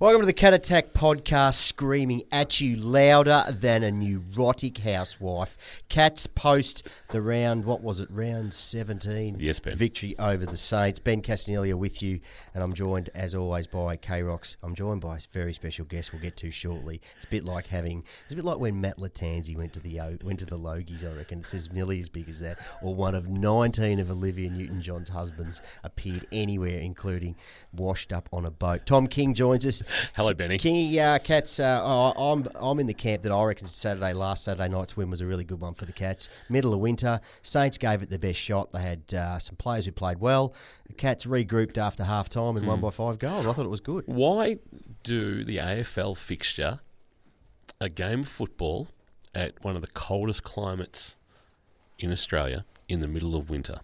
Welcome to the Cat Attack podcast, screaming at you louder than a neurotic housewife. Cats post the round 17 Yes, Ben. victory over the Saints. Ben Castanelli with you, and I'm joined, as always, by K-Rox. I'm joined by a very special guest we'll get to shortly. It's a bit like when Matt Latanzi went to the Logies, I reckon. It's as nearly as big as that. Or one of 19 of Olivia Newton-John's husbands appeared anywhere, including washed up on a boat. Tom King joins us. Hello, Benny. Kingy, Cats, I'm in the camp that I reckon last Saturday night's win was a really good one for the Cats. Middle of winter, Saints gave it their best shot. They had some players who played well. The Cats regrouped after half-time and won by 5 goals. I thought it was good. Why do the AFL fixture a game of football at one of the coldest climates in Australia in the middle of winter?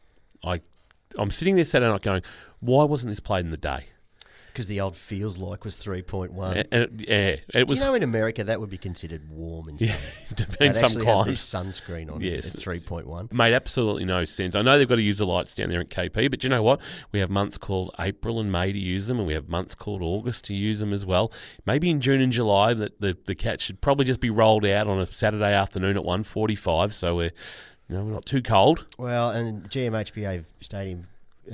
I'm sitting there Saturday night going, why wasn't this played in the day? Because the old feels like was 3.1. It was. Do you know in America that would be considered warm in summer? Depends They'd some actually have climes. this sunscreen on Yes. at 3.1. Made absolutely no sense. I know they've got to use the lights down there at KP, but you know what? We have months called April and May to use them, and we have months called August to use them as well. Maybe in June and July that the Cats should probably just be rolled out on a Saturday afternoon at 1:45, so we're not too cold. Well, and GMHBA Stadium,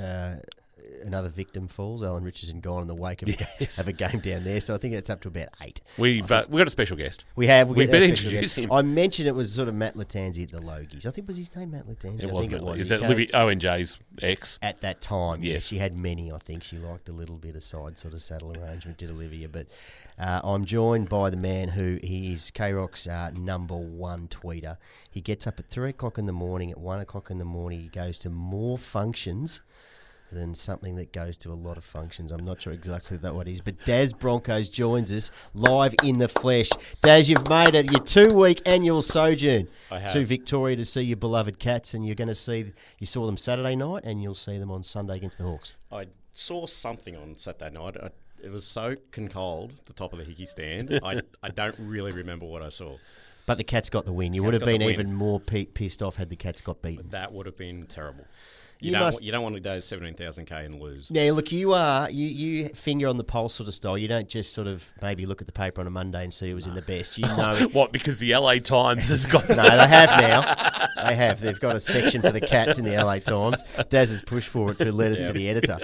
another victim falls. Alan Richardson gone in the wake of a game down there, so I think it's up to about 8. We've got a special guest. We better introduce him. I mentioned it was sort of Matt Latanzi at the Logies. I think was his name Matt Latanzi. It I was. think it was. Is that ONJ's ex? At that time, yes. She had many, I think. She liked a little bit of side sort of saddle arrangement, did Olivia. But I'm joined by the man he is K-Rock's number one tweeter. He gets up at 3 o'clock in the morning. At 1 o'clock in the morning, he goes to more functions than something that goes to a lot of functions. I'm not sure exactly what it is, but Daz Broncos joins us live in the flesh. Daz, you've made it your 2-week annual sojourn to Victoria to see your beloved Cats, and you saw them Saturday night, and you'll see them on Sunday against the Hawks. I saw something on Saturday night. It was soaked and cold, the top of the Hickey stand. I don't really remember what I saw. But the Cats got the win. You would have been even more pissed off had the Cats got beaten. That would have been terrible. You don't want to go 17,000K and lose. Now, look, you finger on the pulse sort of style. You don't just sort of maybe look at the paper on a Monday and see who was in the best. You know What, because the LA Times has got... No, they have now. They have. They've got a section for the Cats in the LA Times. Daz has pushed for it to letters to the editor.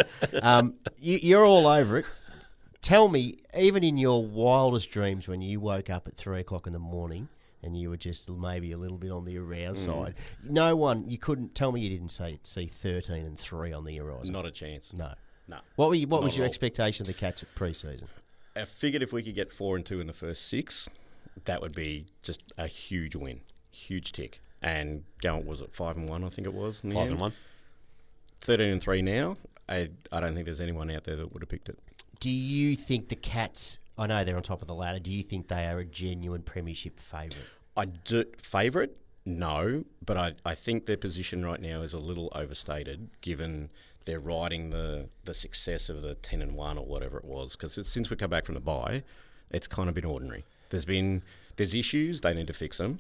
You're all over it. Tell me, even in your wildest dreams when you woke up at 3 o'clock in the morning and you were just maybe a little bit on the aroused side, you couldn't tell me you didn't see 13 and 3 on the horizon. Not a chance. No. No. What was your expectation of the Cats at pre-season? I figured if we could get 4 and 2 in the first 6, that would be just a huge win. Huge tick. And was it 5 and 1, I think it was? 5 and 1. 13 and 3 now. I don't think there's anyone out there that would have picked it. Do you think the Cats, I know they're on top of the ladder, do you think they are a genuine premiership favourite? I do favourite, no, but I think their position right now is a little overstated given they're riding the success of the 10 and 1 or whatever it was. Because since we come back from the bye, it's kind of been ordinary. There's issues, they need to fix them,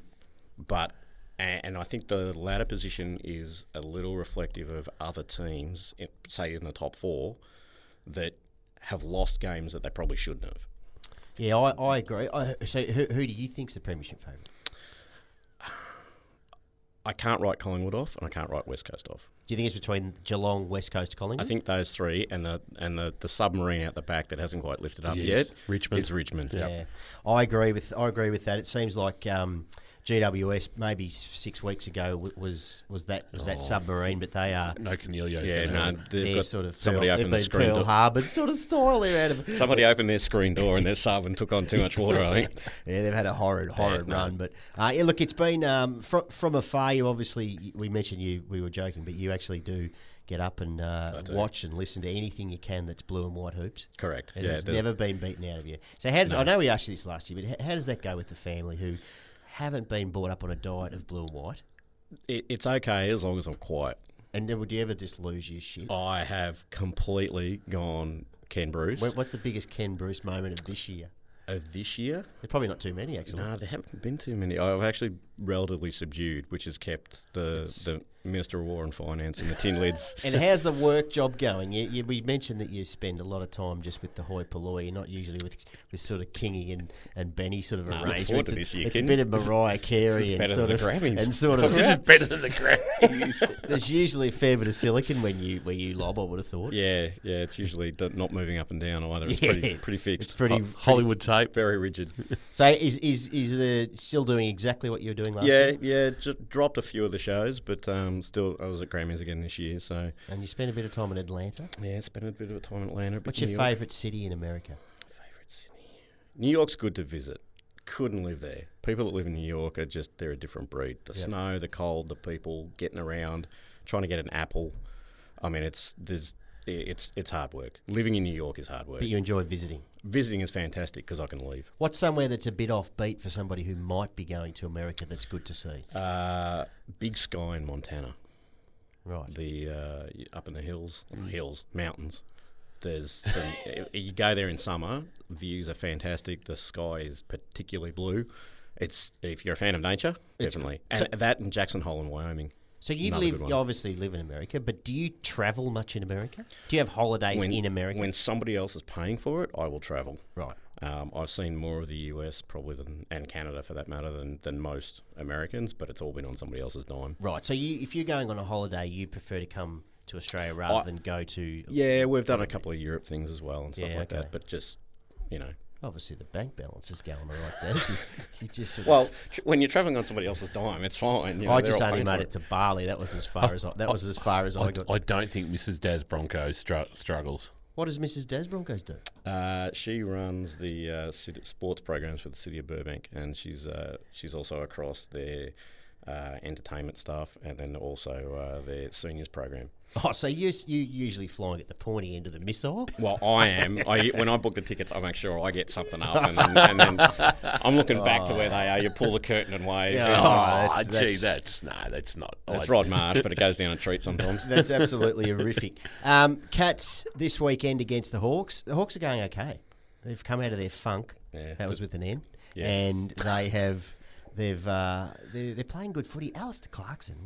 and I think the ladder position is a little reflective of other teams, say in the top 4, that have lost games that they probably shouldn't have. Yeah, I agree. So who do you think's the premiership favourite? I can't write Collingwood off, and I can't write West Coast off. Do you think it's between Geelong, West Coast, Collingwood? I think those 3 and the submarine out the back that hasn't quite lifted up Yes, yet Richmond. is Richmond. Yeah, Yep. I agree with that. It seems like GWS maybe 6 weeks ago was that submarine, but they are No Cornelius. They've got sort of somebody they've opened the been screen Pearl door. Harboured sort of style there out of Somebody opened their screen door in their sub and took on too much water, I think. Yeah, they've had a horrid run. But look, it's been from afar. You obviously, we mentioned we were joking, but you actually do get up and watch and listen to anything you can that's blue and white hoops. Correct. And it's never been beaten out of you. So I know we asked you this last year, but how does that go with the family who haven't been brought up on a diet of blue and white? It's okay as long as I'm quiet. And then would you ever just lose your shit? I have completely gone Ken Bruce. What's the biggest Ken Bruce moment of this year? Of this year? There's probably not too many, actually. No, there haven't been too many. I've actually relatively subdued, which has kept the Minister of War and Finance and the tin lids. And how's the work job going? We mentioned that you spend a lot of time just with the hoi polloi. You're not usually with sort of Kingy and Benny sort of arrangements. It's a bit of Mariah Carey and sort of This is better than the Grammys. There's usually a fair bit of silicon when you lob, I would have thought. Yeah, it's usually not moving up and down either. It's pretty fixed. It's pretty Hollywood tape. Very rigid. So is the still doing exactly what you were doing last year? Yeah, just dropped a few of the shows, but still I was at Grammys again this year. So And you spent a bit of time in Atlanta. yeah, spent a bit of time in Atlanta. What's your favourite city in America? Favourite city? New York's good to visit. Couldn't live there. People that live in New York are they're a different breed. The snow, the cold, the people getting around, trying to get an apple. I mean, it's hard work. Living in New York is hard work. But you enjoy visiting. Visiting is fantastic because I can leave. What's somewhere that's a bit offbeat for somebody who might be going to America that's good to see? Big Sky in Montana. Right. The up in the mountains. There's you go there in summer, views are fantastic. The sky is particularly blue. If you're a fan of nature, definitely. And that and Jackson Hole in Wyoming. So you obviously live in America, but do you travel much in America? Do you have holidays in America? When somebody else is paying for it, I will travel. Right. I've seen more of the US probably and Canada for that matter than most Americans, but it's all been on somebody else's dime. Right. So if you're going on a holiday, you prefer to come to Australia rather than go to... Yeah, we've done a couple of Europe things as well and stuff like okay. that, but just, Obviously, the bank balance is going all right, Des. You just when you're travelling on somebody else's dime, it's fine. I just only made it to Bali. That was as far as I got. I don't think Mrs. Daz Broncos struggles. What does Mrs. Des Broncos do? She runs the sports programs for the city of Burbank, and she's also across their entertainment stuff, and then also their seniors program. Oh, so you usually flying at the pointy end of the missile? Well, I am. When I book the tickets, I make sure I get something up, and then I'm looking back to where they are. You pull the curtain and wave. That's not. That's Rod Marsh, but it goes down a treat sometimes. That's absolutely horrific. Cats this weekend against the Hawks. The Hawks are going okay. They've come out of their funk. Yeah, that was with an N. Yes. And they have. They're playing good footy. Alistair Clarkson,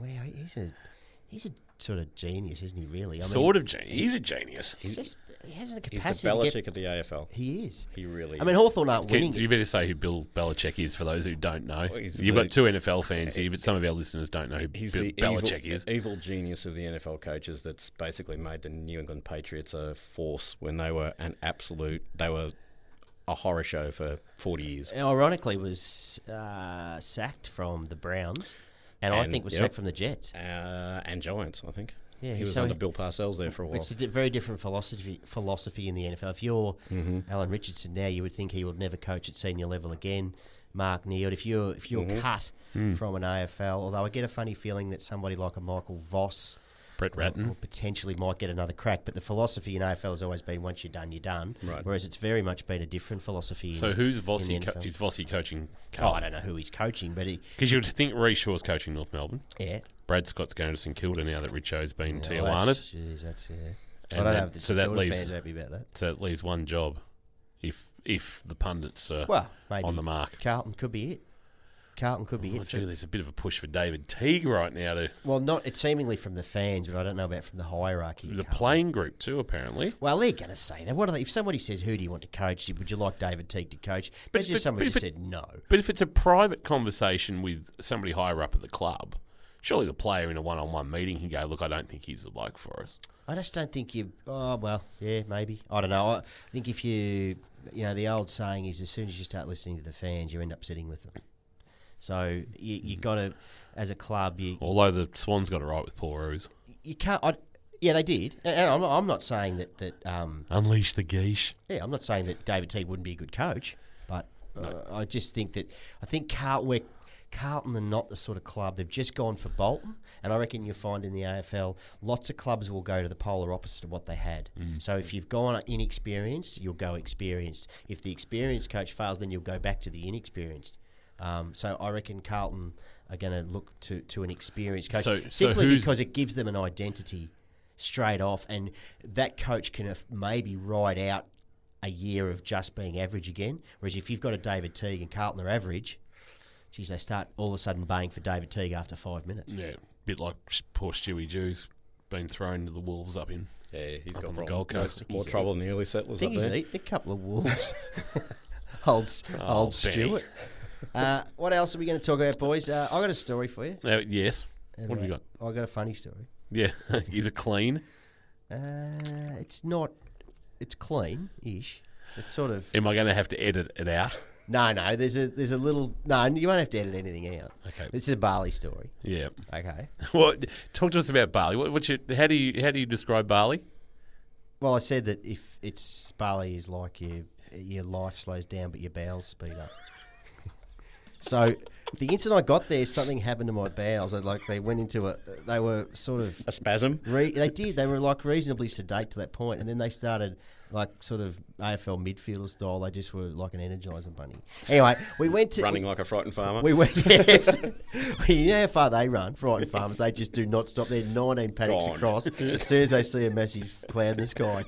he's a sort of genius, isn't he? Really, genius. He's a genius. He has a capacity. He's the Belichick of the AFL. He is. He really is. I mean, Hawthorn aren't winning. You better say who Bill Belichick is for those who don't know. You've got two NFL fans here, but some of our listeners don't know who Bill Belichick is. Evil genius of the NFL coaches that's basically made the New England Patriots a force when they were a horror show for 40 years. And ironically, was sacked from the Browns, and I think was sacked from the Jets and Giants. I think. Yeah, he was under Bill Parcells there for a while. It's a very different philosophy in the NFL. If you're Alan Richardson now, you would think he would never coach at senior level again. Mark Neal, if you're cut from an AFL, although I get a funny feeling that somebody like a Michael Voss. Brett Ratton potentially might get another crack, but the philosophy in AFL has always been once you're done, you're done. Right. Whereas it's very much been a different philosophy. So who's Vossi? Is Vossi coaching? I don't know who he's coaching, but because you would think Rhys Shaw's coaching North Melbourne. Yeah. Brad Scott's going to St Kilda now that Richo's been Tijuana. I don't know if the St Kilda fans are happy about that. So that leaves one job, if the pundits are on the mark. Carlton could be it. There's a bit of a push for David Teague right now it's seemingly from the fans, but I don't know about from the hierarchy. The playing group too, apparently. Well, they're going to say that. What are they? If somebody says, "Who do you want to coach? Would you like David Teague to coach?" But somebody just said no. But if it's a private conversation with somebody higher up at the club, surely the player in a one-on-one meeting can go, "Look, I don't think he's the bloke for us." I just don't think you. Oh well, yeah, maybe. I don't know. I think if the old saying is, as soon as you start listening to the fans, you end up sitting with them. So you got to, as a club, although the Swans got it right with Paul Roos, you can't. Yeah, they did. And I'm not saying that unleash the geesh. Yeah, I'm not saying that David Teague wouldn't be a good coach, but I just think that Carlton are not the sort of club. They've just gone for Bolton, and I reckon you'll find in the AFL lots of clubs will go to the polar opposite of what they had. So if you've gone inexperienced, you'll go experienced. If the experienced coach fails, then you'll go back to the inexperienced. So I reckon Carlton are going to look to an experienced coach simply because it gives them an identity straight off, and that coach can maybe ride out a year of just being average again. Whereas if you've got a David Teague and Carlton are average, geez, they start all of a sudden baying for David Teague after 5 minutes. Yeah, a bit like poor Stewie Jew's been thrown to the wolves up in. Yeah, he's Up got on the problems. Gold Coast. More trouble than the early I settlers think up he's there. eaten a couple of wolves. old Benny. Stuart. What else are we going to talk about, boys? I got a story for you. Yes. What have you got? I got a funny story. Yeah. Is it clean? It's not. It's clean-ish. It's sort of. Am I going to have to edit it out? No. There's a little. No, you won't have to edit anything out. Okay. This is a barley story. Yeah. Okay. Well, talk to us about barley. How do you describe barley? Well, I said that if it's barley is like your life slows down, but your bowels speed up. So the instant I got there, something happened to my bowels. They went into they were sort of A spasm. They did. They were like reasonably sedate to that point, and then they started like sort of AFL midfielder style. They just were like an Energizer bunny. Anyway, we went to Running like a frightened farmer. We went. Yes, you know how far they run. Frightened farmers. They just do not stop. They're 19 paddocks Gone. across as soon as they see a massive cloud in the sky.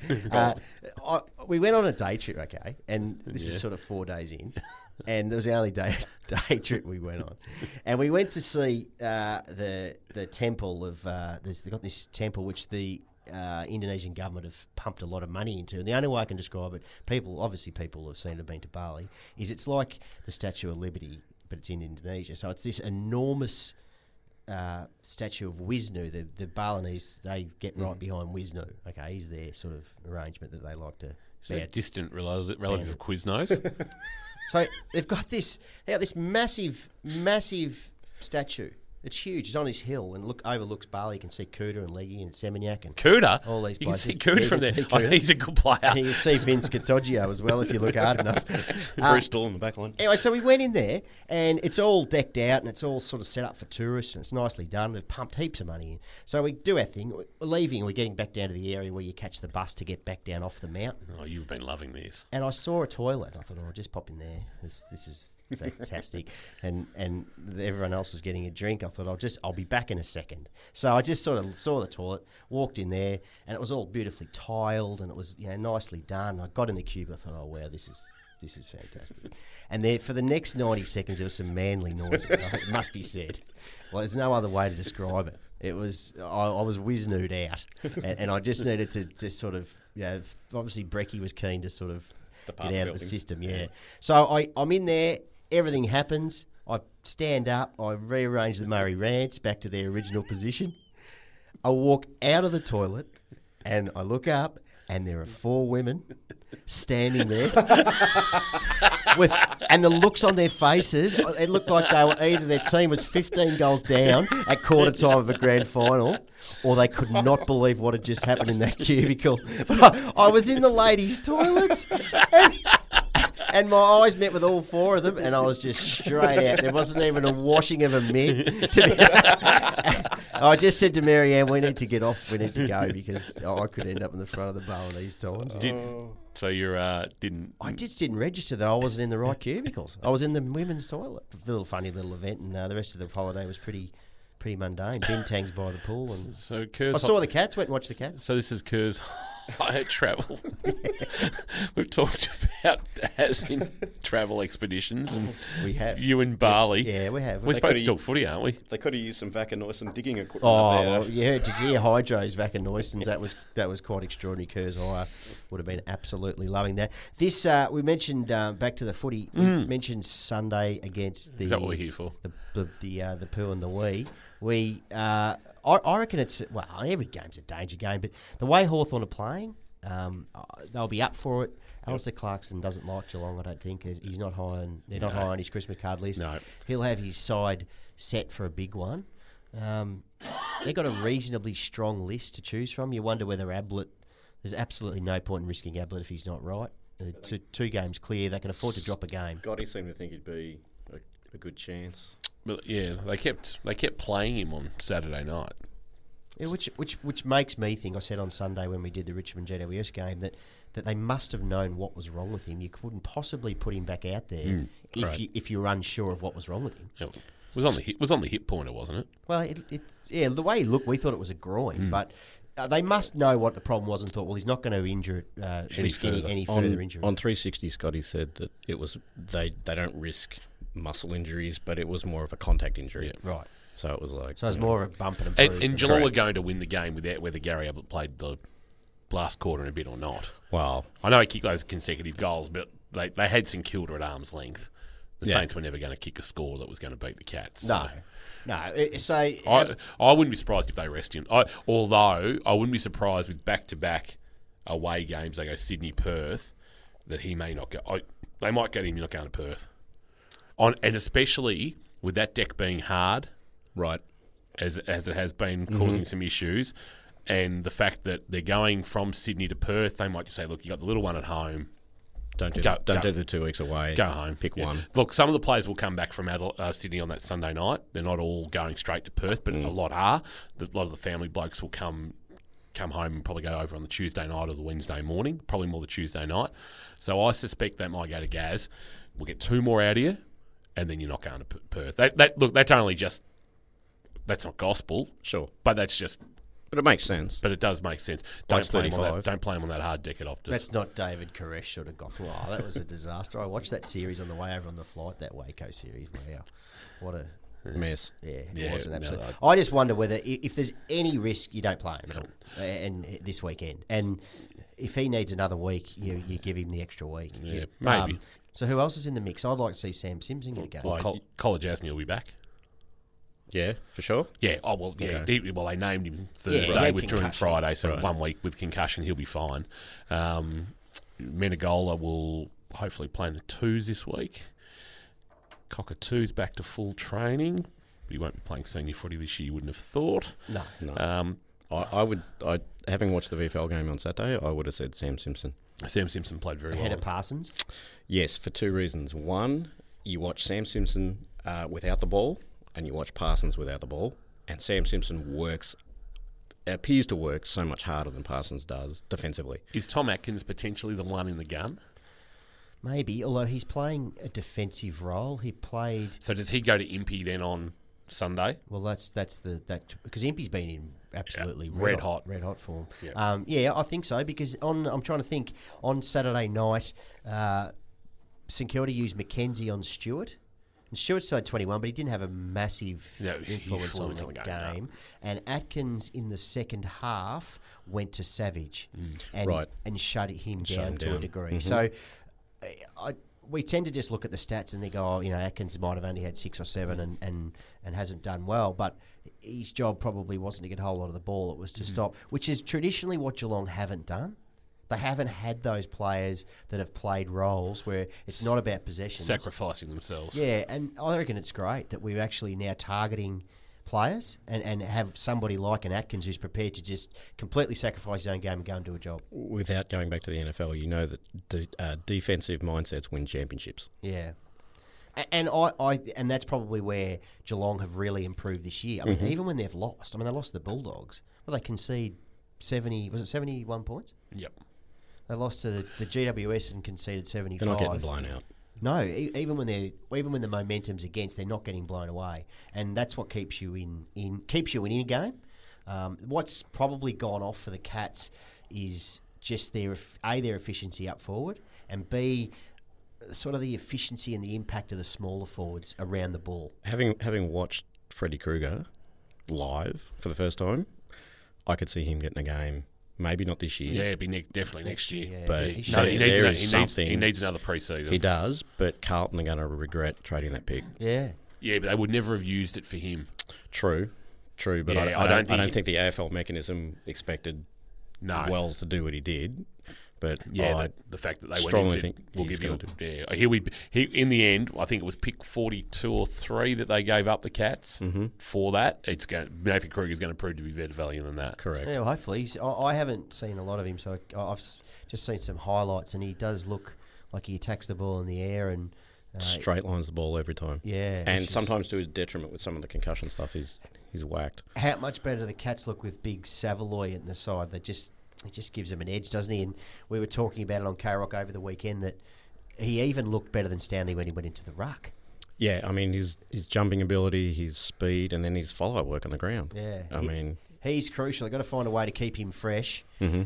We went on a day trip, okay, and this is sort of 4 days in. And it was the only day trip we went on, and we went to see the temple of. They've got this temple which the Indonesian government have pumped a lot of money into, and the only way I can describe it, people have seen it, have been to Bali, is it's like the Statue of Liberty, but it's in Indonesia. So it's this enormous statue of Wisnu. The Balinese, they get right behind Wisnu. Okay, he's their sort of arrangement that they like to. So distant relative of Quiznos. So they've got this massive statue. It's huge. It's on this hill and overlooks Bali. You can see Kuta and Leggy and Seminyak and Kuta? all these You can places. see Kuta Yeah, from you there. can see Oh, Kuta. he's a good player. And you can see Vince Catoggio as well if you look hard enough. Bruce Stall in the back line. Anyway, so we went in there, and it's all decked out, and it's all sort of set up for tourists, and it's nicely done. They've pumped heaps of money in. So we do our thing. We're leaving, we're getting back down to the area where you catch the bus to get back down off the mountain. Oh, you've been loving this. And I saw a toilet, and I thought, I'll just pop in there. This is fantastic. and everyone else is getting a drink. I thought, I'll be back in a second. So I just sort of saw the toilet, walked in there, and it was all beautifully tiled, and it was nicely done. I got in the cube, I thought, oh wow, this is fantastic. And there, for the next 90 seconds, there was some manly noises. It must be said. Well, there's no other way to describe it. It was I was whiz-nude out, and I just needed to sort of, obviously Brecky was keen to sort of get out of the system, So I'm in there, everything happens. I stand up, I rearrange the Murray Rants back to their original position. I walk out of the toilet, and I look up, and there are 4 women standing there and the looks on their faces, it looked like they were either their team was 15 goals down at quarter time of a grand final, or they could not believe what had just happened in that cubicle. I was in the ladies' toilets, and my eyes met with all 4 of them, and I was just straight out. There wasn't even a washing of a mitt. I just said to Marianne, we need to get off, we need to go, because I could end up in the front of the Balinese times. So you didn't... I just didn't register that I wasn't in the right cubicles. I was in the women's toilet. A little funny little event, and the rest of the holiday was pretty mundane. Bintangs by the pool, and So Kerr's I saw the cats. Went and watched the cats. So this is Kerr's higher travel. We've talked about as in travel expeditions, and We have. you in Bali. Yeah, we have. We're supposed to could've- talk footy, aren't we? They could have used some Vacanoisin digging equipment. Oh, up there. well, yeah. Did you hear Hydro's Vacaneusens? That was quite extraordinary. Kerr's hire would have been absolutely loving that. This we mentioned back to the footy. We mentioned Sunday against the. Is that what we're here for? The Poo and the Wee. I reckon it's every game's a danger game, but the way Hawthorn are playing, they'll be up for it. Alistair Clarkson doesn't like Geelong, I don't think. He's not high on. They're not high on his Christmas card list. No. He'll have his side set for a big one. They've got a reasonably strong list to choose from. You wonder whether Ablett. There's absolutely no point in risking Ablett if he's not right. Two games clear. They can afford to drop a game. Gotti seemed to think he'd be a good chance. But yeah, they kept playing him on Saturday night. Yeah, which makes me think, I said on Sunday when we did the Richmond GWS game, that they must have known what was wrong with him. You couldn't possibly put him back out there if you were unsure of what was wrong with him. It was on the hit pointer, wasn't it? Well, the way he looked, we thought it was a groin, but they must know what the problem was and thought, well, he's not going to injure risk any further injury. On 360, Scotty said that it was they don't risk muscle injuries, but it was more of a contact injury. Yeah. Right. So it was like... So it's more of a bump and a bruise. And than- Geelong were Correct. going to win the game without whether Gary Ablett played the last quarter in a bit or not. Wow. I know he kicked those consecutive goals, but they had St Kilda at arm's length. The Yeah. Saints were never going to kick a score that was going to beat the Cats. So. No. So I wouldn't be surprised if they rest him. Although I wouldn't be surprised with back-to-back away games. They go Sydney, Perth. That he may not go. They might get him not going to Perth. And especially with that deck being hard, Right. as it has been causing some issues, and the fact that they're going from Sydney to Perth, they might just say, "Look, you got the little one at home. Don't do Go- the 2 weeks away. Go home. Pick Yeah. one. Look, some of the players will come back from Sydney on that Sunday night. They're not all going straight to Perth, but a lot are. A lot of the family blokes will come home and probably go over on the Tuesday night or the Wednesday morning, probably more the Tuesday night. So I suspect that might go to Gaz. We'll get 2 more out of you, and then you're not going to Perth. Look, that's only just... That's not gospel, Sure. but that's just... But it makes sense. But it does make sense. Blokes Don't play him on 35. that. Don't play him on that hard deck at Optus. that's not David Koresh sort of got. Oh, that was a disaster. I watched that series on the way over on the flight, that Waco series. Wow. What a... Mess. Yeah, it Yeah, was an no, absolute... I just wonder whether if there's any risk, you don't play him at all and this weekend. And if he needs another week, you give him the extra week. Yeah, maybe. So who else is in the mix? I'd like to see Sam Simpson get a go. Well, Kolajasny will be back. Yeah, for sure. Yeah. Oh well. Yeah. Okay. They named him Yeah, he Thursday. had Withdrew him concussion. Friday. So Right. 1 week with concussion, he'll be fine. Menegola will hopefully play in the 2s this week. Cockatoo's back to full training. He won't be playing senior footy this year. You wouldn't have thought. No. No. Having watched the VFL game on Saturday, I would have said Sam Simpson. Sam Simpson played very Ahead well. of Parsons. Yes, for 2 reasons. One, you watch Sam Simpson without the ball, and you watch Parsons without the ball, and Sam Simpson appears to work so much harder than Parsons does defensively. Is Tom Atkins potentially the one in the gun? Maybe, although he's playing a defensive role. He played... So does he go to Impey then on Sunday? Well, that's because Impey's been in absolutely Yeah, red hot form. Yeah. Yeah, I think so because I'm trying to think on Saturday night, St Kilda used Mackenzie on Stewart. And Stewart still had 21, but he didn't have a massive influence on the game. And Atkins in the second half went to Savage and shut him down to a degree. So we tend to just look at the stats and they go, Atkins might have only had 6 or 7 and hasn't done well, but his job probably wasn't to get a whole lot of the ball. It was to stop, which is traditionally what Geelong haven't done. They haven't had those players that have played roles where it's not about possession. Sacrificing themselves. Yeah, and I reckon it's great that we're actually now targeting players and have somebody like an Atkins who's prepared to just completely sacrifice his own game and go and do a job. Without going back to the NFL, you know that the defensive mindsets win championships. Yeah. And and that's probably where Geelong have really improved this year. I mean, even when they've lost, they lost to the Bulldogs, but they conceded 71 points? Yep. They lost to the GWS and conceded 75. They're not getting blown out. No, even when the momentum's against, they're not getting blown away, and that's what keeps you in a game. What's probably gone off for the Cats is just their efficiency up forward, and B, sort of the efficiency and the impact of the smaller forwards around the ball. Having watched Freddie Kruger live for the first time, I could see him getting a game. Maybe not this year. Yeah, it'd be next year. Yeah, But he he showed it. should- needs another pre-season. He does, but Carlton are going to regret trading that pick. Yeah. Yeah, but they would never have used it for him. True, but Yeah, I don't think the AFL mechanism expected No. Wells to do what he did. But Yeah, the fact that they went strongly and said, think we'll he's give you... gonna He in the end, I think it was pick 42 or 3 that they gave up the Cats for that. Nathan Kruger's going to prove to be better value than that. correct. Yeah, well, hopefully. I haven't seen a lot of him, so I've just seen some highlights, and he does look like he attacks the ball in the air and Straight lines the ball every time. yeah. And which is- sometimes to his detriment with some of the concussion stuff, he's whacked. how much better do the Cats look with Big Savaloy in the side? It just gives them an edge, doesn't he? And we were talking about it on K-Rock over the weekend that he even looked better than Stanley when he went into the ruck. Yeah, I mean, his jumping ability, his speed, and then his follow-up work on the ground. Yeah. I mean... He's crucial. They've got to find a way to keep him fresh.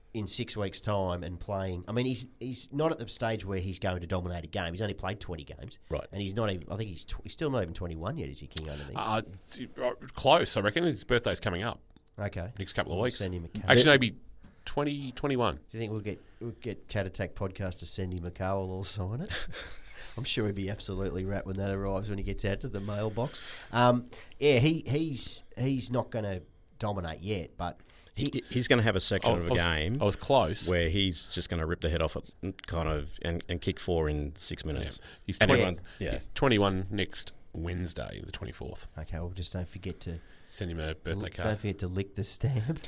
in 6 weeks' time and playing. I mean, he's not at the stage where he's going to dominate a game. He's only played 20 games, Right. And he's not even. I think he's still not even 21 yet. Is he, King? I don't think. Close, I reckon. His birthday's coming up Okay. next couple of We'll weeks. send him a card. Actually, maybe 2021. Do you think we'll get Cat Attack podcast to send him a car? We'll all sign it. I'm sure he'd be absolutely wrapped when that arrives when he gets out to the mailbox. He's not going to dominate yet, but He's going to have a section of a game. I was close. Where he's just going to rip the head off it, kind of, and kick 4 in 6 minutes. Yeah. He's And 21. yeah. 21 next Wednesday, the 24th. okay, well, just don't forget to Send him a birthday don't card. forget to lick the stamp.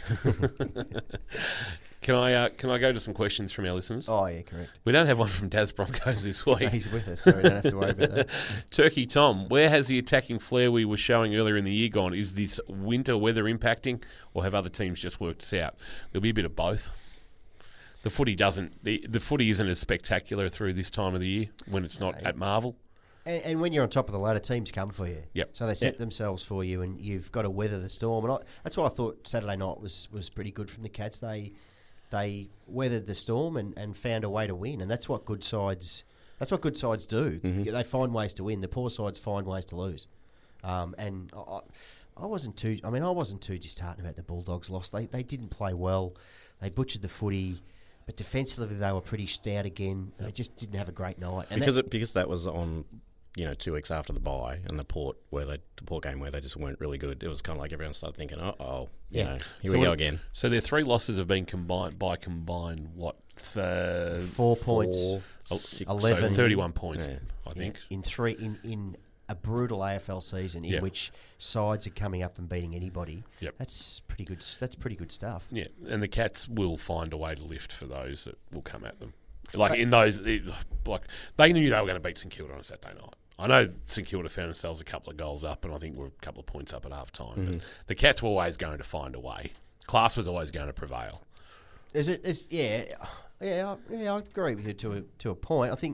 Can I go to some questions from our listeners? Oh yeah, correct. We don't have one from Daz Broncos this week. He's with us, so we don't have to worry about that. Turkey Tom, where has the attacking flair we were showing earlier in the year gone? Is this winter weather impacting, or have other teams just worked us out? There'll be a bit of both. The footy isn't as spectacular through this time of the year when it's not at Marvel. And when you're on top of the ladder, teams come for you. Yep. So they set themselves for you, and you've got to weather the storm. And that's why I thought Saturday night was pretty good from the Cats. They weathered the storm and found a way to win, and that's what good sides do. Mm-hmm. They find ways to win. The poor sides find ways to lose. And I wasn't too disheartened about the Bulldogs' loss. They didn't play well. They butchered the footy. But defensively, they were pretty stout again. They just didn't have a great night. And because that was on, 2 weeks after the bye and the Port game where they just weren't really good. It was kind of like everyone started thinking, here we go again. So their 3 losses have been combined what? 4 points, 11, so 31 points, Yeah. I think. in a brutal AFL season in which sides are coming up and beating anybody. Yep. That's pretty good. That's pretty good stuff. Yeah, and the Cats will find a way to lift for those that will come at them. They knew they were going to beat St Kilda on a Saturday night. I know St Kilda found themselves a couple of goals up, and I think we're a couple of points up at half time. Mm-hmm. But the Cats were always going to find a way. Class was always going to prevail. I agree with you to a point. I think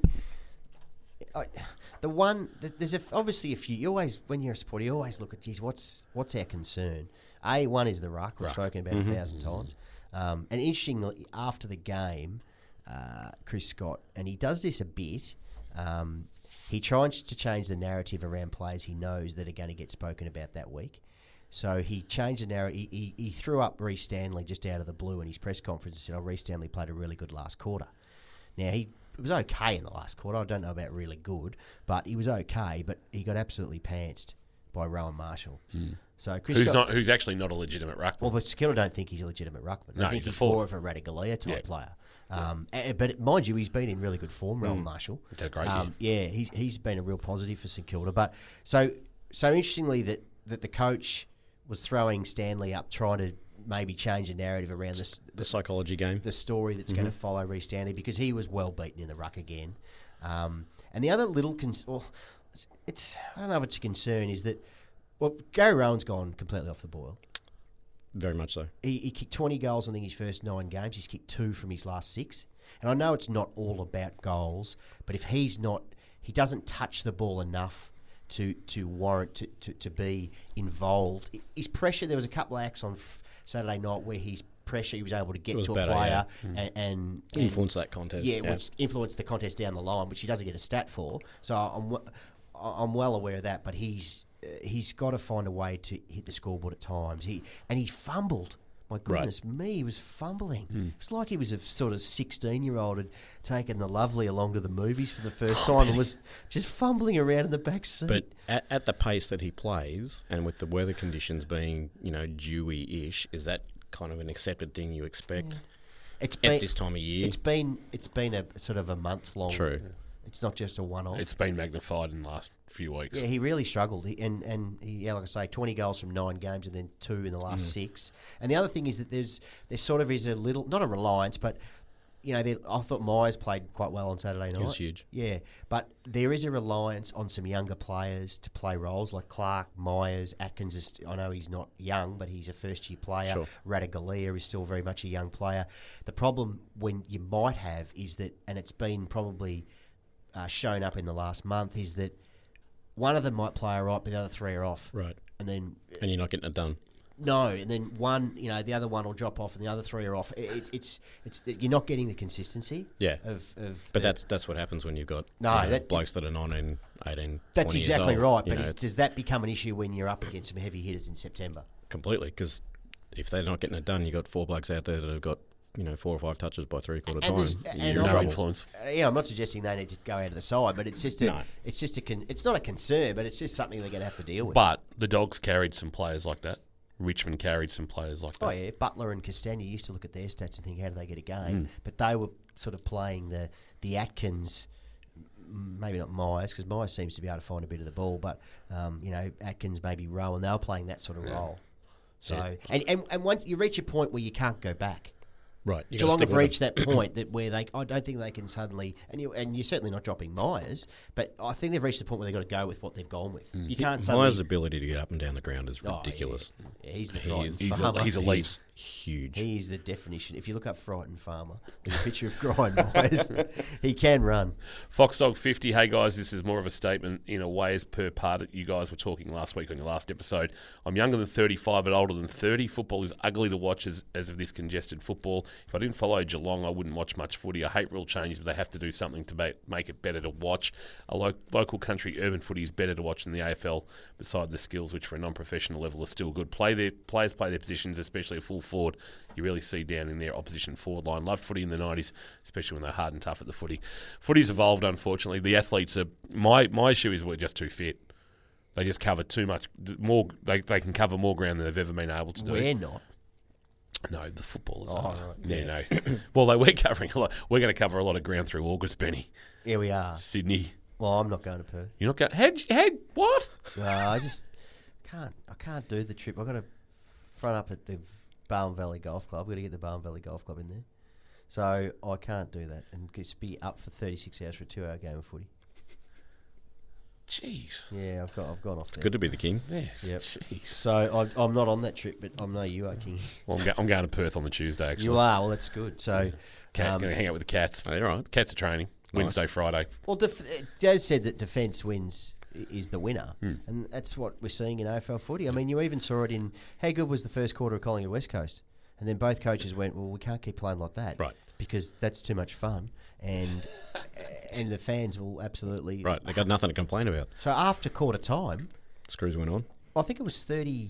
obviously if you always, when you're a supporter, you always look at, geez, what's our concern? One is the ruck. We've spoken about 1,000 times. And interestingly, after the game, Chris Scott, and he does this a bit, he tries to change the narrative around players he knows that are going to get spoken about that week. So he changed the narrative. He threw up Reece Stanley just out of the blue in his press conference and said, Reece Stanley played a really good last quarter. Now, it was okay in the last quarter. I don't know about really good, but he was okay. But he got absolutely pantsed by Rowan Marshall. So Chris who's actually not a legitimate ruckman. Well, the Skiller don't think he's a legitimate ruckman. They think he's more of a Ratugolea type player. But mind you, he's been in really good form, Rowan Marshall. It's a great year. Yeah, he's been a real positive for St Kilda. But so interestingly that the coach was throwing Stanley up, trying to maybe change the narrative around The psychology game. the story that's going to follow Reece Stanley, because he was well beaten in the ruck again. And the other little I don't know if it's a concern, is that Gary Rowan's gone completely off the boil. Very much so. He kicked 20 goals, I think, his first 9 games. He's kicked 2 from his last 6. And I know it's not all about goals, but if he doesn't touch the ball enough to warrant to be involved. His pressure, there was a couple of acts on Saturday night where his pressure, he was able to get to a player and influence that contest. Which influenced the contest down the line, which he doesn't get a stat for. So I'm well aware of that, but he's got to find a way to hit the scoreboard at times. He fumbled. My goodness me, he was fumbling. It's like he was a sort of 16-year-old had taken the lovely along to the movies for the first time and was just fumbling around in the back seat. But at the pace that he plays, and with the weather conditions being, dewy-ish, is that kind of an accepted thing you expect at this time of year? It's been a sort of a month long. True. It's not just a one-off. It's been magnified in the last few weeks. Yeah, he really struggled. He, like I say, 20 goals from 9 games and then 2 in the last 6. And the other thing is that there sort of is a little, not a reliance, but I thought Myers played quite well on Saturday night. He was huge. Yeah, but there is a reliance on some younger players to play roles like Clark, Myers, Atkins. I know he's not young, but he's a first-year player. Sure. Ratugolea is still very much a young player. The problem when you might have is that, and it's been probably shown up in the last month, is that one of them might play all right, but the other 3 are off. Right. And then And you're not getting it done. No, and then one, the other one will drop off, and the other three are off. It's you're not getting the consistency. Yeah. But the- that's what happens when you've got that- blokes that are 19, 18, That's 20 years exactly old. right. You But know, does that become an issue when you're up against some heavy hitters in September? completely, because if they're not getting it done, you've got 4 blokes out there that have got 4 or 5 touches by 3/4 time. And You're in No trouble. influence. I'm not suggesting they need to go out of the side, but it's just No. it's not a concern, but it's just something they're going to have to deal with. But the Dogs carried some players like that. Richmond carried some players like that. Oh yeah, Butler and Castagna used to look at their stats and think, how do they get a game? But they were sort of playing the Atkins, maybe not Myers, because Myers seems to be able to find a bit of the ball, but Atkins, maybe Rowan, they were playing that sort of role. So and once you reach a point where you can't go back. Right. You gotta Geelong stick have with reached that point where I don't think they can suddenly, and you're certainly not dropping Myers, but I think they've reached the point where they've got to go with what they've gone with. You can't suddenly. Myers' ability to get up and down the ground is ridiculous. Yeah, he's the He frightened is- farmer. he's elite. Huge. He's the definition. If you look up frightened farmer, there's a picture of Grind Myers. He can run. Foxdog 50, hey guys, this is more of a statement in a way as per part that you guys were talking last week on your last episode. I'm younger than 35 but older than 30. Football is ugly to watch as of this congested football. If I didn't follow Geelong, I wouldn't watch much footy. I hate rule changes, but they have to do something to make it better to watch. A local country urban footy is better to watch than the AFL, beside the skills, which for a non-professional level are still good. Players play their positions, especially a full forward. You really see down in their opposition forward line. Loved footy in the 90s, especially when they're hard and tough at the footy. Footy's evolved, unfortunately. The athletes are... My issue is we're just too fit. They just cover too much more. They can cover more ground than they've ever been able to do. We're not. No, the footballers Oh, are. right. Yeah, no. Well, we're covering a lot. We're going to cover a lot of ground through August, Benny. Here we are. Sydney. Well, I'm not going to Perth. You're not going... Head what? I just can't do the trip. I've got to front up at the Barwon Valley Golf Club. We've got to get the Barwon Valley Golf Club in there. So I can't do that and just be up for 36 hours for a 2-hour game of footy. Jeez. Yeah, I've gone off there. Good to be the king. Yes. Yep. Jeez. So I'm not on that trip, but I know you are, King. Well, I'm going to Perth on the Tuesday, actually. You are. Well, that's good. So, Going to hang out with the Cats. Oh, you're right. Cats are training. Wednesday, Friday. well, Daz said that defence wins is the winner, and that's what we're seeing in AFL footy. I mean, you even saw it in how good was the first quarter of Collingwood West Coast, and then both coaches went, well, we can't keep playing like that, Right. Because that's too much fun, and the fans will absolutely Right. They got nothing to complain about. So after quarter time, Screws went on. I think it was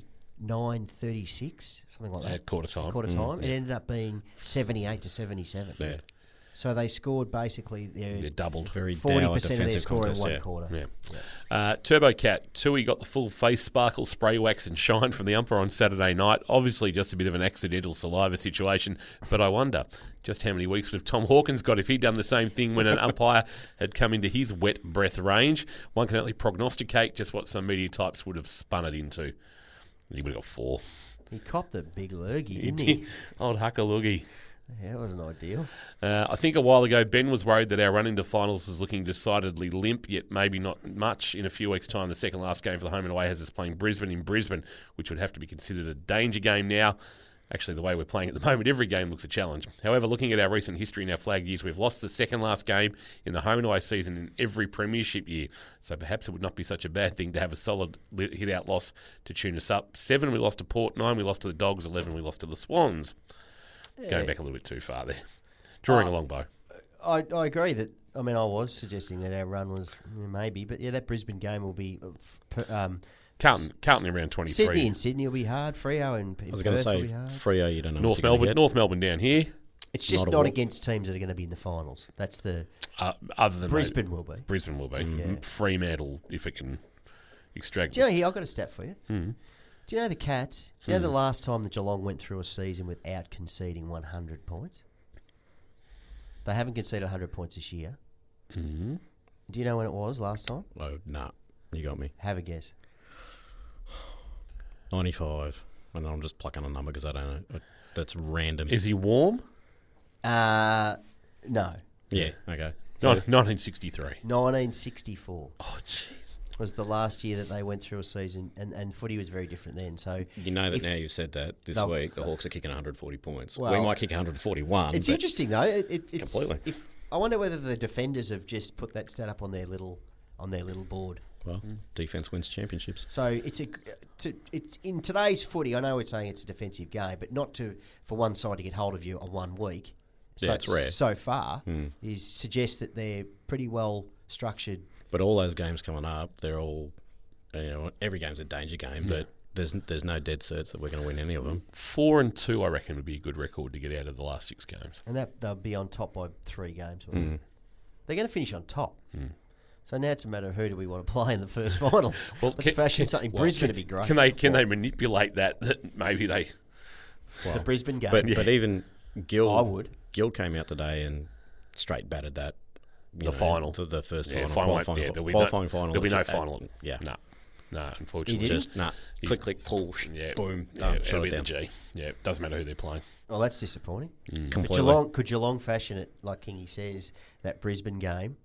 39-36, something like that. At quarter time. Quarter time, it ended up being 78-77. Yeah. So they scored basically They doubled. Very 40% dour of their defensive score in contest, one yeah. quarter. Yeah. Turbo Cat, Tui got the full face sparkle, spray wax and shine from the umpire on Saturday night. Obviously just a bit of an accidental saliva situation, but I wonder just how many weeks would have Tom Hawkins got if he'd done the same thing when an umpire had come into his wet breath range. One can only prognosticate just what some media types would have spun it into. He would have got 4. He copped a big lurgy, didn't he? Old Huckaloogie. Yeah, it wasn't ideal. I think a while ago, Ben was worried that our run into finals was looking decidedly limp, yet maybe not much. In a few weeks' time, the second last game for the home and away has us playing Brisbane in Brisbane, which would have to be considered a danger game now. Actually, the way we're playing at the moment, every game looks a challenge. However, looking at our recent history in our flag years, we've lost the second last game in the home and away season in every premiership year. So perhaps it would not be such a bad thing to have a solid hit-out loss to tune us up. 7, we lost to Port. 9, we lost to the Dogs. 11, we lost to the Swans. Going back a little bit too far there. Drawing a long bow. I agree that. I mean, I was suggesting that our run was maybe, but yeah, that Brisbane game will be. Carlton around 23. Sydney and Sydney will be hard. Freo and I was going to Perth will say be hard. Freo, you don't know. North what you're gonna Melbourne, get. North Melbourne down here. It's just Not a not walk. against teams that are going to be in the finals. That's the Other than Brisbane will be. Brisbane will be. Yeah. Fremantle, if it can extract. Do you know here? I've got a stat for you. Do you know the Cats? Do you know the last time the Geelong went through a season without conceding 100 points? They haven't conceded 100 points this year. Mm-hmm. Do you know when it was last time? Oh, nah. You got me. Have a guess. 95. And I'm just plucking a number because I don't know. That's random. Is he warm? No. Yeah, okay. 1963. 1964 Oh, jeez. was the last year that they went through a season, and footy was very different then. So You know that if- now you've said that this No. week, the Hawks are kicking 140 points. Well, we might kick 141. it's but interesting though. It's Completely. If I wonder whether the defenders have just put that stat up on their little board. Well, defense wins championships. So it's in today's footy. I know we're saying it's a defensive game, but not for one side to get hold of you on 1 week. Yeah, it's rare. So far, suggests that they're pretty well structured. But all those games coming up, they're all, every game's a danger game, but there's no dead certs that we're going to win any of them. 4-2, I reckon, would be a good record to get out of the last 6 games. And they'll be on top by 3 games. They're going to finish on top. So now it's a matter of who do we want to play in the first final. Let's fashion something. Brisbane to be great. Can they manipulate that maybe they... The Brisbane game. But even Gill... I would. Gill came out today and straight battered that. Final. The first Yeah, final. Qualifying final. There'll be no final. Yeah. No, unfortunately. Just, click, pull, boom, done, it'll be it down. the G. Yeah, it doesn't matter who they're playing. Well, that's disappointing. Completely. Could Geelong fashion it, like Kingy says, that Brisbane game,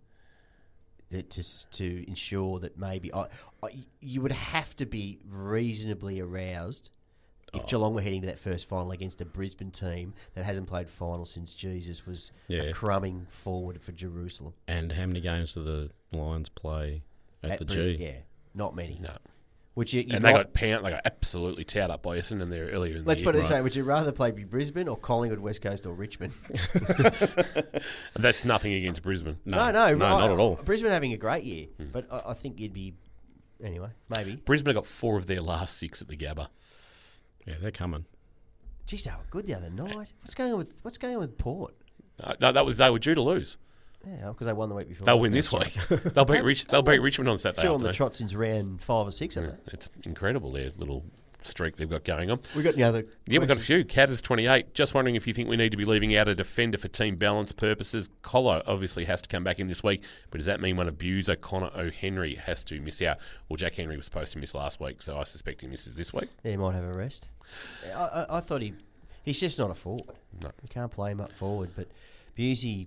to ensure that maybe... you would have to be reasonably aroused if Geelong were heading to that first final against a Brisbane team that hasn't played final since Jesus was a crumbing forward for Jerusalem. And how many games do the Lions play at the G? Yeah, not many. No. They got absolutely towed up by Essendon there earlier in the year. Let's put it this way, would you rather play Brisbane or Collingwood, West Coast or Richmond? That's nothing against Brisbane. No, not at all. Brisbane having a great year, but I think you'd be... Anyway, maybe. Brisbane got 4 of their last 6 at the Gabba. Yeah, they're coming. Geez, they were good the other night. What's going on with Port? No, they were due to lose. Yeah, because they won the week before. They'll win this week. They'll beat Richmond on Saturday. 2 on the trot since round 5 or 6, haven't they? It's incredible, their little streak they've got going on. We got any other? Yeah, we've got a few. Catters 28. Just wondering if you think we need to be leaving out a defender for team balance purposes. Colo obviously has to come back in this week, but does that mean one of Buse, O'Connor, O'Henry has to miss out? Well, Jack Henry was supposed to miss last week, so I suspect he misses this week. Yeah, he might have a rest. I thought he's just not a forward. No. You can't play him up forward, but Busey's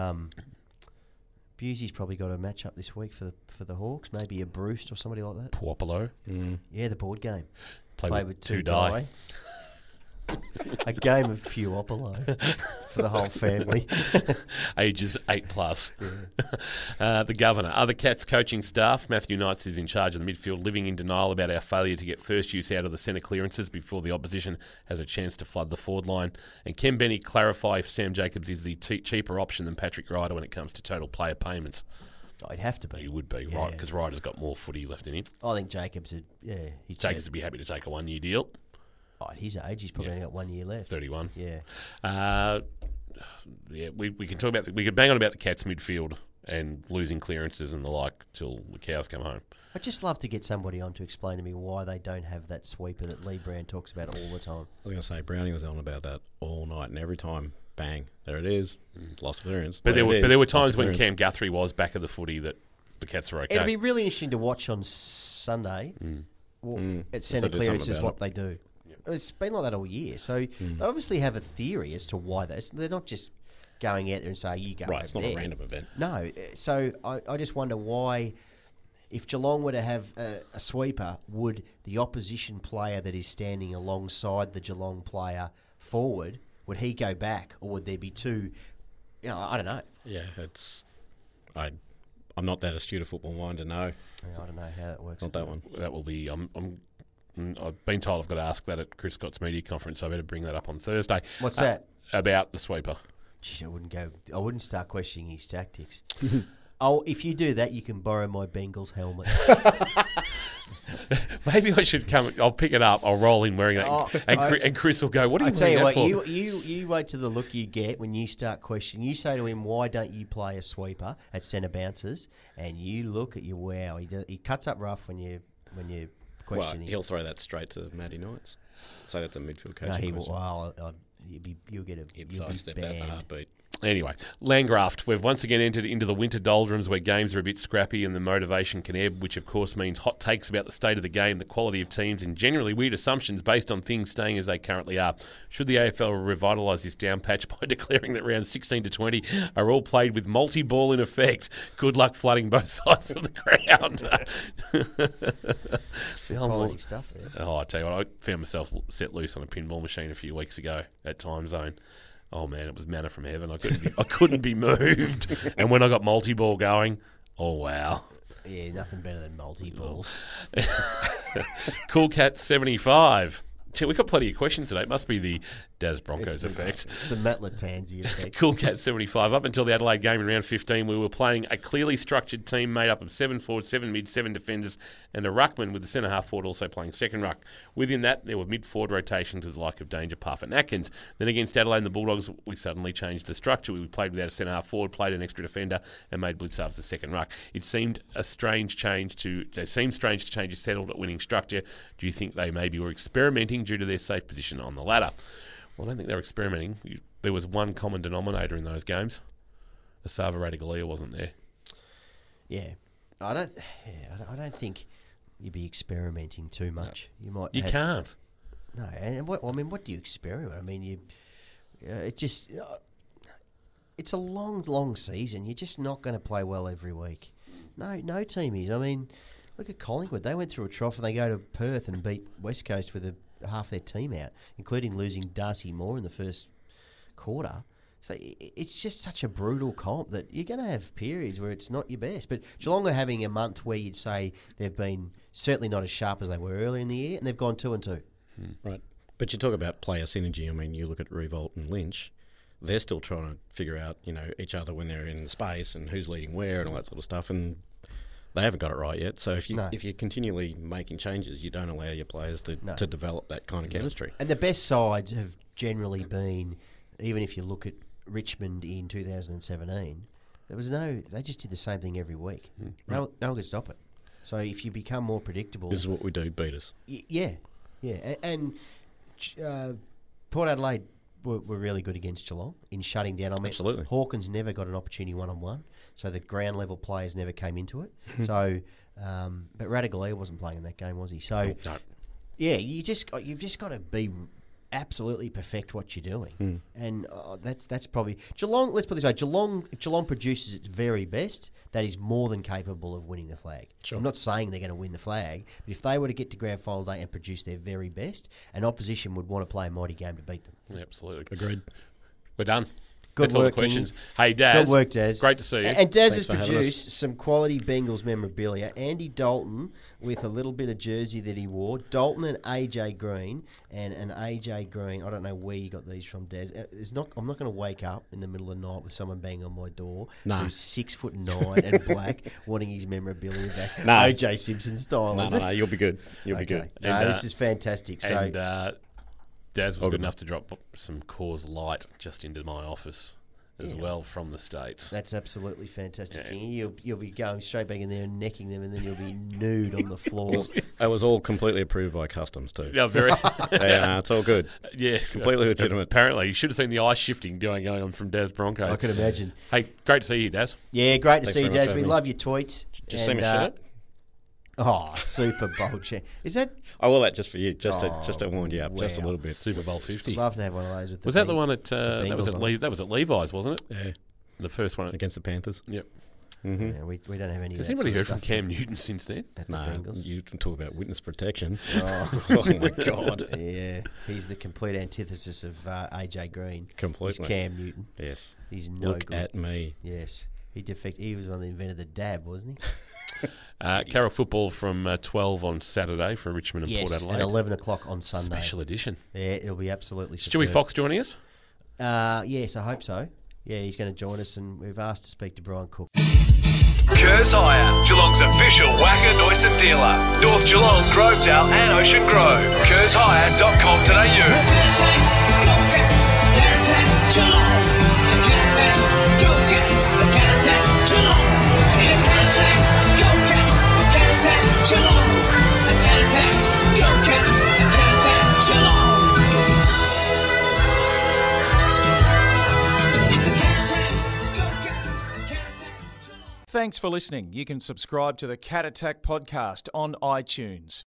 probably got a match up this week for the Hawks, maybe a Bruce or somebody like that. Puopolo. Yeah, the board game. Play with two die. A game of Puopolo for the whole family. Ages 8+. The Governor. Other Cats coaching staff. Matthew Knights is in charge of the midfield, living in denial about our failure to get first use out of the centre clearances before the opposition has a chance to flood the forward line. And Ken Benny clarify if Sam Jacobs is the cheaper option than Patrick Ryder when it comes to total player payments. Oh, he'd have to be. He would be, right, because Ryder's got more footy left in him. I think Jacobs would, Jacobs would be happy to take a 1-year deal. Oh, at his age, he's probably only got 1 year left. 31. Yeah. We can talk about we could bang on about the Cats midfield and losing clearances and the like till the cows come home. I'd just love to get somebody on to explain to me why they don't have that sweeper that Lee Brown talks about all the time. I was going to say, Brownie was on about that all night, and every time, bang, there it is. Lost clearance. But there were times when Cam Guthrie was back of the footy that the Cats were okay. It'll be really interesting to watch on Sunday. At centre clearance is what they do. It's been like that all year. So they obviously have a theory as to why they're not just going out there and saying, you go right, it's not there. a random event. No. So I just wonder why, if Geelong were to have a sweeper, would the opposition player that is standing alongside the Geelong player forward, would he go back, or would there be 2? I don't know. Yeah, I'm not that astute a football mind to know. I don't know how that works. Not that one. That will be... I've been told I've got to ask that at Chris Scott's media conference. I better bring that up on Thursday. What's that? About the sweeper. Jeez, I wouldn't start questioning his tactics. If you do that, you can borrow my Bengals helmet. Maybe I should come. I'll pick it up. I'll roll in wearing that, and Chris will go, "What are you wearing that for?" You wait to the look you get when you start questioning. You say to him, "Why don't you play a sweeper at centre bounces?" And you look at you. Wow, he cuts up rough when you questioning. Well, he'll throw that straight to Matty Knights. So that's a midfield coaching No, he question. will. You'll get a. He'd you'll be sidestep that in a banned. heartbeat. Anyway, Landgraft. We've once again entered into the winter doldrums where games are a bit scrappy and the motivation can ebb, which of course means hot takes about the state of the game, the quality of teams, and generally weird assumptions based on things staying as they currently are. Should the AFL revitalise this down patch by declaring that rounds 16 to 20 are all played with multi-ball in effect? Good luck flooding both sides of the ground. Quality stuff there. Oh, I tell you what, I found myself set loose on a pinball machine a few weeks ago at Time Zone. Oh man, it was manna from heaven. I couldn't be moved. And when I got multi-ball going, Oh, wow. Yeah, nothing better than multi-balls. Cool Cat 75. Gee, we've got plenty of questions today. It must be the Daz Broncos effect. It's the Matt Latanzi effect. Cool Cat 75. Up until the Adelaide game in round 15, we were playing a clearly structured team made up of 7 forwards, 7 mid, 7 defenders, and a ruckman with the centre-half forward also playing second ruck. Within that, there were mid-forward rotations with the like of Danger, Puff and Atkins. Then against Adelaide and the Bulldogs, we suddenly changed the structure. We played without a centre-half forward, played an extra defender, and made Blitzarves the second ruck. It seemed strange to change a settled at winning structure. Do you think they maybe were experimenting due to their safe position on the ladder? Well, I don't think they were experimenting. There was one common denominator in those games. Asava Ratugolea wasn't there. Yeah, I don't think you'd be experimenting too much. No. You can't. No, and what do you experiment? I mean, it's a long season. You're just not going to play well every week. No team is. I mean, look at Collingwood. They went through a trough and they go to Perth and beat West Coast with half their team out, including losing Darcy Moore in the first quarter. So it's just such a brutal comp that you're going to have periods where it's not your best. But Geelong are having a month where you'd say they've been certainly not as sharp as they were earlier in the year, and they've gone 2-2. Right. But you talk about player synergy. I mean, you look at Revolt and Lynch. They're still trying to figure out, each other when they're in the space and who's leading where and all that sort of stuff. And they haven't got it right yet. So if you're continually making changes, you don't allow your players to develop that kind of chemistry. And the best sides have generally been, even if you look at Richmond in 2017, they just did the same thing every week. No one could stop it. So if you become more predictable, this is what we do, beat us. Yeah. And Port Adelaide were really good against Geelong in shutting down. I mean, absolutely. Hawkins never got an opportunity one-on-one, so the ground level players never came into it. So, but Ratugolea wasn't playing in that game, was he? So, No. Yeah, you've just got to be absolutely perfect what you're doing, and that's probably Geelong. Let's put it this way: if Geelong produces its very best, that is more than capable of winning the flag. Sure. I'm not saying they're going to win the flag, but if they were to get to grand final day and produce their very best, an opposition would want to play a mighty game to beat them. Yeah, absolutely. Agreed. We're done. Good That's work, all the questions. Kingy. Hey, Daz. Good work, Daz. Great to see you. And Daz has Thanks for having produced some quality Bengals memorabilia. Andy Dalton with a little bit of jersey that he wore. Dalton and AJ Green. And an AJ Green, I don't know where you got these from, Daz. I'm not going to wake up in the middle of the night with someone banging on my door who's 6'9" and black wanting his memorabilia back. No. OJ Simpson style, No, you'll be good. You'll be good. No, And, this is fantastic. So, And Daz was good enough to drop some Coors Light just into my office as well from the States. that's absolutely fantastic. Yeah. Kingy. You'll be going straight back in there and necking them, and then you'll be nude on the floor. That was all completely approved by customs too. Yeah, very. Yeah, it's all good. Yeah, Completely legitimate. Apparently, you should have seen the ice shifting going on from Daz Broncos. I can imagine. Hey, great to see you, Daz. Yeah, great to Thanks see you, very much Daz. for We having love your tweets. Just see my shirt. Oh, Super Bowl champ. Is that? I wore that just for you, just to warm you up, just a wow. little bit. Super Bowl 50. Love to have one of those. With Was that the one at that was Bengals at on that was at Levi's, wasn't it? Yeah, The first one. against the Panthers. Yep. Yeah, we don't have any. Has of that anybody sort heard of from stuff Cam Newton since then? at the No, Bengals. you can talk about witness protection. Oh. Oh my God. Yeah, he's the complete antithesis of AJ Green. Completely. He's Cam Newton. Yes. He's no Look good. at me. Yes, he was one that invented the dab, wasn't he? Carroll football from 12 on Saturday for Richmond and Port Yes, Adelaide. at 11 o'clock on Sunday. Special edition. Yeah, it'll be absolutely Stewie superb. Fox joining us? Yes, I hope so. Yeah, he's going to join us, and we've asked to speak to Brian Cook. Kerrs Hire, Geelong's official Wacker Neuson dealer. North Geelong, Grovedale and Ocean Grove. KerrsHire.com.au. Thanks for listening. You can subscribe to the Cat Attack podcast on iTunes.